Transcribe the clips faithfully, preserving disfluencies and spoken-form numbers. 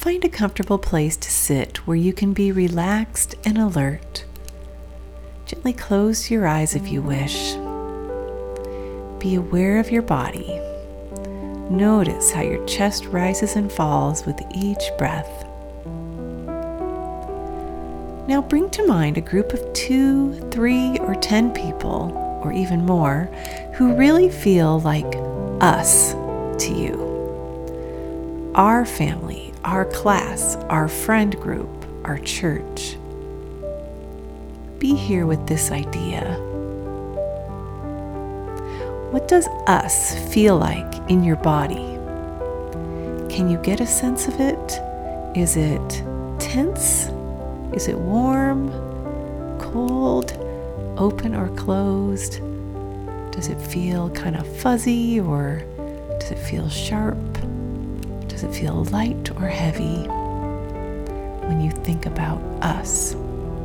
find a comfortable place to sit where you can be relaxed and alert. Gently close your eyes if you wish. Be aware of your body. Notice how your chest rises and falls with each breath. Now bring to mind a group of two, three, or ten people, or even more, who really feel like us to you. Our family, our class, our friend group, our church. Be here with this idea. What does us feel like in your body? Can you get a sense of it? Is it tense? Is it warm, cold, open or closed? Does it feel kind of fuzzy, or does it feel sharp? Does it feel light or heavy when you think about us?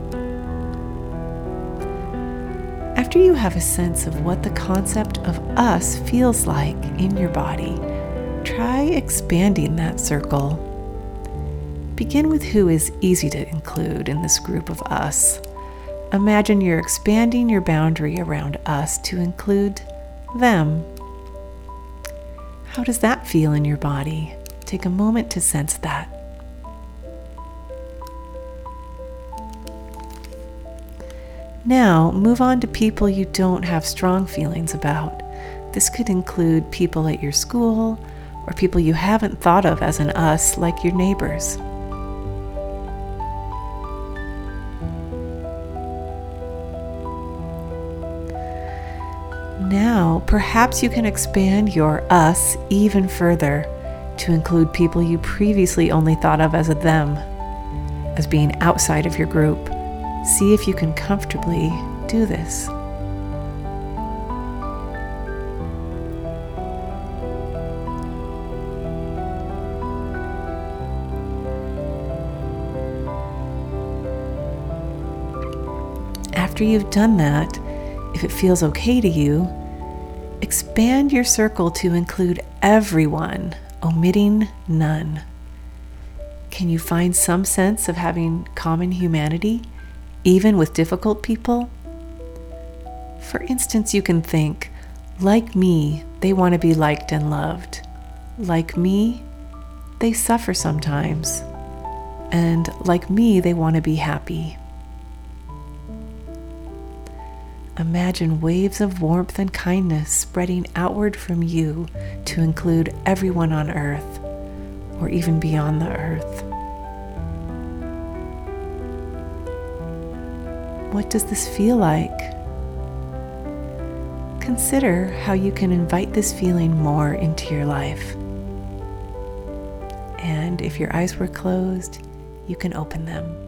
After you have a sense of what the concept of us feels like in your body, try expanding that circle. Begin with who is easy to include in this group of us. Imagine you're expanding your boundary around us to include them. How does that feel in your body? Take a moment to sense that. Now, move on to people you don't have strong feelings about. This could include people at your school or people you haven't thought of as an us, like your neighbors. Now, perhaps you can expand your us even further to include people you previously only thought of as a them, as being outside of your group. See if you can comfortably do this. After you've done that, if it feels okay to you, expand your circle to include everyone, omitting none. Can you find some sense of having common humanity, even with difficult people? For instance, you can think, like me, they want to be liked and loved. Like me, they suffer sometimes. And like me, they want to be happy. Imagine waves of warmth and kindness spreading outward from you to include everyone on earth, or even beyond the earth. What does this feel like? Consider how you can invite this feeling more into your life. And if your eyes were closed, you can open them.